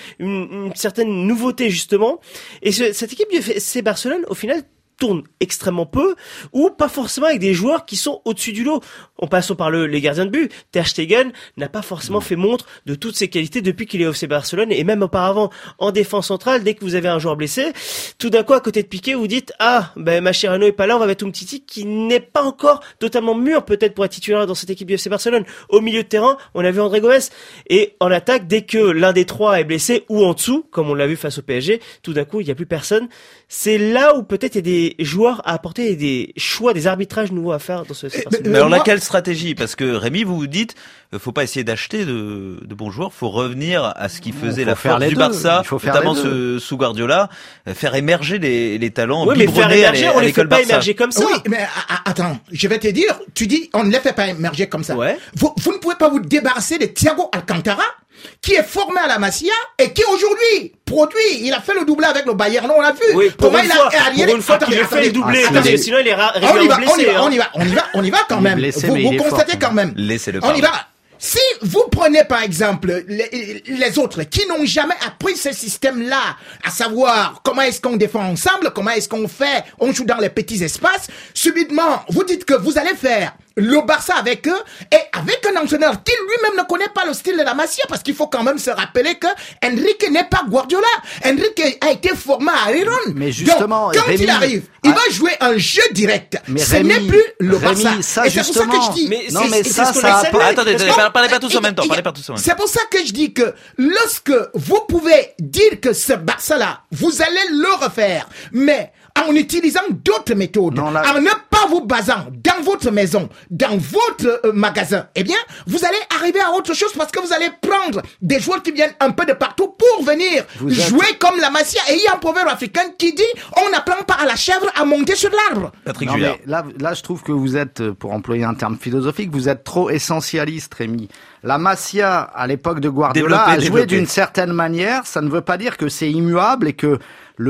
une certaine nouveauté justement. Et cette équipe du FC Barcelone, au final, tourne extrêmement peu ou pas forcément avec des joueurs qui sont au-dessus du lot. On passe par les gardiens de but. Ter Stegen n'a pas forcément fait montre de toutes ses qualités depuis qu'il est au FC Barcelone et même auparavant en défense centrale. Dès que vous avez un joueur blessé, tout d'un coup à côté de Piqué, vous dites Mascherano est pas là, on va mettre Umtiti qui n'est pas encore totalement mûr peut-être pour être titulaire dans cette équipe du FC Barcelone. Au milieu de terrain, on a vu André Gomes et en attaque, dès que l'un des trois est blessé ou en dessous, comme on l'a vu face au PSG, tout d'un coup il n'y a plus personne. C'est là où peut-être il y a des joueurs à apporter et des choix, des arbitrages nouveaux à faire dans ce FC Barcelone. Mais alors laquelle stratégie? Parce que Rémi, vous dites, faut pas essayer d'acheter de bons joueurs, faut revenir à ce qui faisait la force du Barça, notamment sous Guardiola, faire émerger les talents. Oui, mais faire émerger, on les fait pas émerger comme ça. Oui, mais attends, je vais te dire, tu dis, on ne les fait pas émerger comme ça. Ouais. Vous ne pouvez pas vous débarrasser de Thiago Alcantara, qui est formé à la Masia et qui aujourd'hui produit. Il a fait le doublé avec le Bayern, on l'a vu. Oui, pour une fois qu'il a fait le doublé, parce que sinon il est régulièrement blessé. On y va quand même. Vous constatez quand même. Laissez-le on y va. Si vous prenez par exemple les autres qui n'ont jamais appris ce système-là, à savoir comment est-ce qu'on défend ensemble, comment est-ce qu'on fait, on joue dans les petits espaces, subitement vous dites que vous allez faire le Barça avec eux et avec un entraîneur qui lui-même ne connaît pas le style de la Masia, parce qu'il faut quand même se rappeler que Enrique n'est pas Guardiola. Enrique a été formé à Iron. Mais justement, donc, quand Rémi, il arrive, il va jouer un jeu direct. Ce n'est plus le Barça. Ça, et c'est pour ça que je dis. Attendez, parlez pas tous en même temps. C'est pour ça que je dis que lorsque vous pouvez dire que ce Barça-là, vous allez le refaire, mais en utilisant d'autres méthodes, en ne pas vous basant dans votre maison, dans votre magasin, eh bien, vous allez arriver à autre chose, parce que vous allez prendre des joueurs qui viennent un peu de partout pour venir jouer comme la Masia. Et il y a un proverbe africain qui dit, on n'apprend pas à la chèvre à monter sur l'arbre. Patrick Juillard. Là, je trouve que vous êtes, pour employer un terme philosophique, vous êtes trop essentialiste, Rémi. La Masia, à l'époque de Guardiola, a joué d'une certaine manière. Ça ne veut pas dire que c'est immuable et que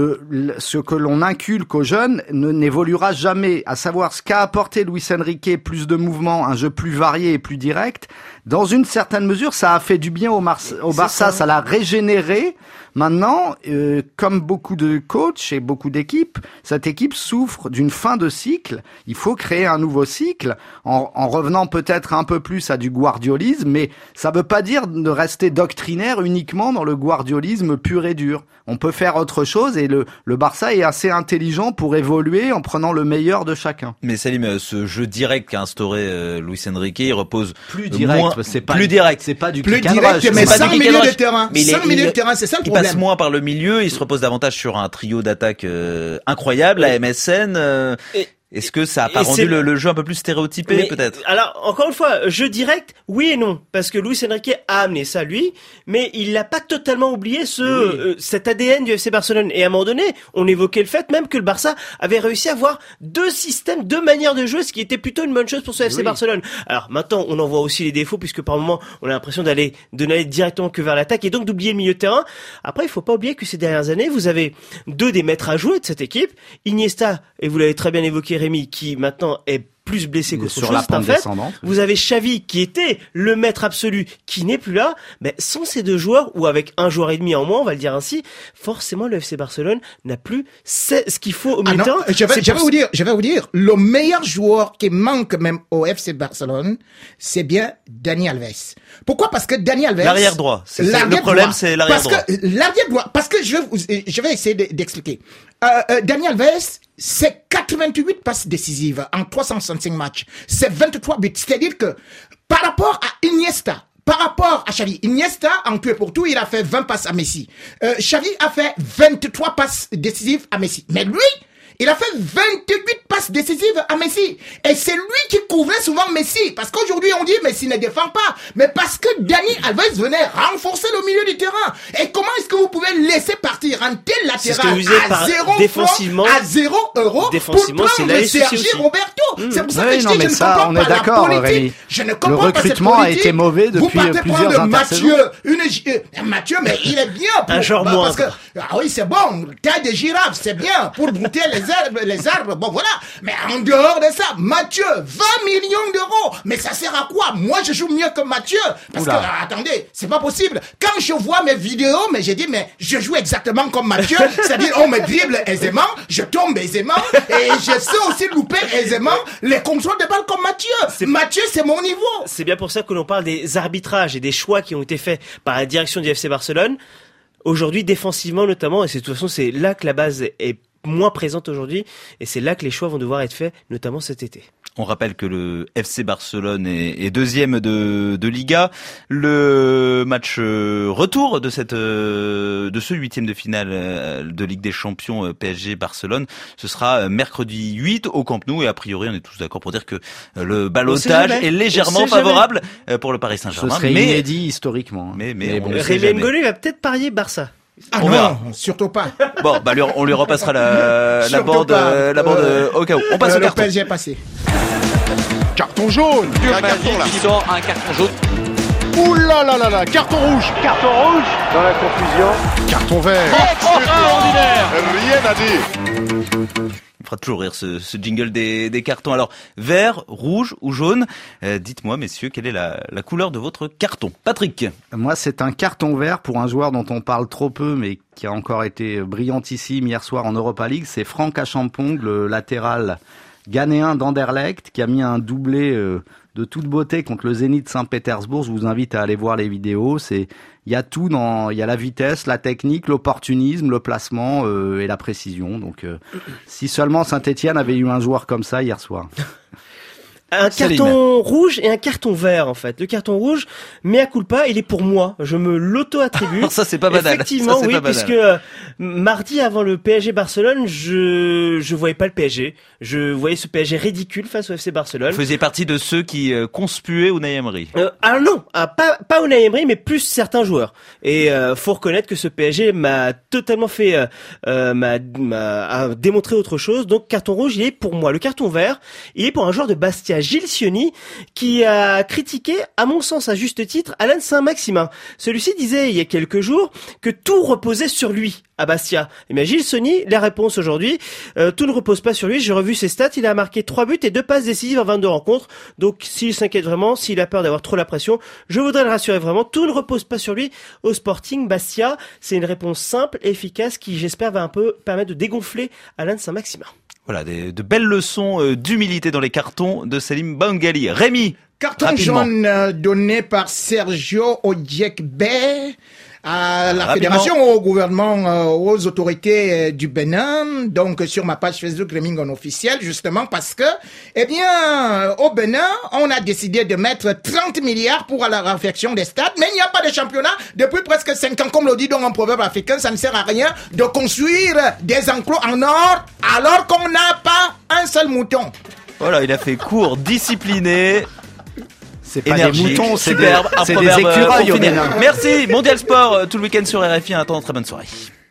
ce que l'on inculque aux jeunes n'évoluera jamais. À savoir ce qu'a apporté Luis Enrique, plus de mouvement, un jeu plus varié et plus direct. Dans une certaine mesure, ça a fait du bien au Barça, ça l'a régénéré. Maintenant, comme beaucoup de coachs et beaucoup d'équipes, cette équipe souffre d'une fin de cycle. Il faut créer un nouveau cycle en revenant peut-être un peu plus à du guardiolisme, mais ça veut pas dire de rester doctrinaire uniquement dans le guardiolisme pur et dur. On peut faire autre chose et le Barça est assez intelligent pour évoluer en prenant le meilleur de chacun. Mais Salim, ce jeu direct qu'a instauré Luis Enrique, il repose plus direct, c'est pas plus direct, c'est pas du plus kick and direct, rush, mais sans milieu de terrain. Mais sans milieu de terrain, c'est ça le problème. Il passe moins par le milieu, il se repose davantage sur un trio d'attaque incroyable, la MSN. Est-ce que ça a pas rendu le jeu un peu plus stéréotypé, peut-être? Alors, encore une fois, jeu direct, oui et non. Parce que Luis Enrique a amené ça, lui, mais il n'a pas totalement oublié cet ADN du FC Barcelone. Et à un moment donné, on évoquait le fait même que le Barça avait réussi à avoir deux systèmes, deux manières de jouer, ce qui était plutôt une bonne chose pour ce FC Barcelone. Alors, maintenant, on en voit aussi les défauts, puisque par moment, on a l'impression de n'aller directement que vers l'attaque, et donc d'oublier le milieu de terrain. Après, il faut pas oublier que ces dernières années, vous avez deux des maîtres à jouer de cette équipe. Iniesta, et vous l'avez très bien évoqué, Rémi, qui maintenant est plus blessé qu'autre chose, c'est un fait. Vous avez Xavi qui était le maître absolu, qui n'est plus là. Mais sans ces deux joueurs, ou avec un joueur et demi en moins, on va le dire ainsi, forcément le FC Barcelone n'a plus ce qu'il faut au milieu de terrain. Je vais vous dire, le meilleur joueur qui manque même au FC Barcelone, c'est bien Dani Alves. Pourquoi? Parce que Dani Alves, l'arrière droit. Le problème, c'est l'arrière droit. L'arrière droit. Parce que je vais essayer d'expliquer. Dani Alves, c'est 88 passes décisives en 365 matchs. C'est 23 buts. C'est-à-dire que par rapport à Iniesta, par rapport à Xavi, Iniesta, en tout et pour tout, il a fait 20 passes à Messi. Xavi a fait 23 passes décisives à Messi. Mais lui, il a fait 28 passes décisives à Messi. Et c'est lui qui couvrait souvent Messi. Parce qu'aujourd'hui, on dit Messi ne défend pas. Mais parce que Dani Alves venait renforcer le milieu du terrain. Et comment est-ce que vous pouvez laisser partir un tel latéral à 0 défensivement, à 0 euros pour prendre Sergi Roberto? C'est pour ça que je dis, je ne comprends pas la politique. Je ne comprends pas cette politique. Le recrutement a été mauvais depuis plusieurs intersaisons. Mathieu, mais il est bien pour... Un genre moindre. Parce que, ah oui, c'est bon. Taille de girafe, c'est bien pour brouter les arbres, bon voilà. Mais en dehors de ça, Mathieu, 20 millions d'euros. Mais ça sert à quoi? Moi, je joue mieux que Mathieu. Parce que, attendez, c'est pas possible. Quand je vois mes vidéos, mais j'ai dit, mais je joue exactement comme Mathieu. C'est-à-dire, on me dribble aisément, je tombe aisément, et je sais aussi louper aisément les contrôles de balles comme Mathieu. Mathieu, c'est mon niveau. C'est bien pour ça que l'on parle des arbitrages et des choix qui ont été faits par la direction du FC Barcelone. Aujourd'hui, défensivement notamment, et de toute façon, c'est là que la base est moins présente aujourd'hui, et c'est là que les choix vont devoir être faits, notamment cet été. On rappelle que le FC Barcelone est deuxième de Liga. Le match retour de ce huitième de finale de Ligue des Champions PSG Barcelone, ce sera mercredi 8 au Camp Nou, et a priori on est tous d'accord pour dire que le ballottage est légèrement favorable pour le Paris Saint-Germain. Ce serait inédit historiquement. Mais Rémi Ngolo va peut-être parier Barça. Ah on verra. Surtout pas. Bon, bah on lui repassera la bande au cas où. On passe au carton. Le PSG est passé. Carton jaune. Un carton là. Qui sort un carton jaune. Ouh là là là là, carton rouge. Carton rouge. Dans la confusion. Carton vert. Extraordinaire. Rien à dire. Il fera toujours rire ce jingle des cartons. Alors, vert, rouge ou jaune, dites-moi, messieurs, quelle est la couleur de votre carton? Patrick? Moi, c'est un carton vert pour un joueur dont on parle trop peu, mais qui a encore été brillantissime hier soir en Europa League. C'est Franck Achampong, le latéral ghanéen d'Anderlecht qui a mis un doublé de toute beauté contre le Zénith Saint-Pétersbourg. Je vous invite à aller voir les vidéos. Il y a tout il y a la vitesse, la technique, l'opportunisme, le placement et la précision. Donc, si seulement Saint-Étienne avait eu un joueur comme ça hier soir. Un carton rouge et un carton vert, en fait. Le carton rouge, mea culpa, il est pour moi. Je me l'auto-attribue. Ça, c'est pas banal. Effectivement, oui, puisque mardi avant le PSG Barcelone, je voyais pas le PSG. Je voyais ce PSG ridicule face au FC Barcelone. Vous faisiez partie de ceux qui conspuaient Unai Emery. Non, pas Unai Emery, mais plus certains joueurs. Et faut reconnaître que ce PSG m'a totalement fait, a démontré autre chose. Donc carton rouge, il est pour moi. Le carton vert, il est pour un joueur de Bastia, Gilles Sioni, qui a critiqué, à mon sens à juste titre, Alain Saint-Maximin. Celui-ci disait il y a quelques jours que tout reposait sur lui à Bastia. Et bien Gilles Sioni, la réponse aujourd'hui, tout ne repose pas sur lui. J'ai revu ses stats, il a marqué 3 buts et 2 passes décisives en 22 rencontres. Donc s'il s'inquiète vraiment, s'il a peur d'avoir trop la pression, je voudrais le rassurer vraiment, tout ne repose pas sur lui au Sporting Bastia. C'est une réponse simple et efficace qui, j'espère, va un peu permettre de dégonfler Alain Saint-Maximin. Voilà, de belles leçons d'humilité dans les cartons de Salim Bangali. Rémi, carton rapidement. jaune donné par Sergio Odiekbe à la fédération, au gouvernement, aux autorités du Bénin, donc sur ma page Facebook Rémingon officiel, justement parce que, au Bénin, on a décidé de mettre 30 milliards pour la réfection des stades, mais il n'y a pas de championnat depuis presque 5 ans, comme le dit donc un proverbe africain, ça ne sert à rien de construire des enclos en or alors qu'on n'a pas un seul mouton. Voilà, il a fait court, discipliné. C'est pas des moutons, c'est superbe, des écureuils au Bénin. Merci, Mondial Sport tout le week-end sur RFI. En attendant, très bonne soirée.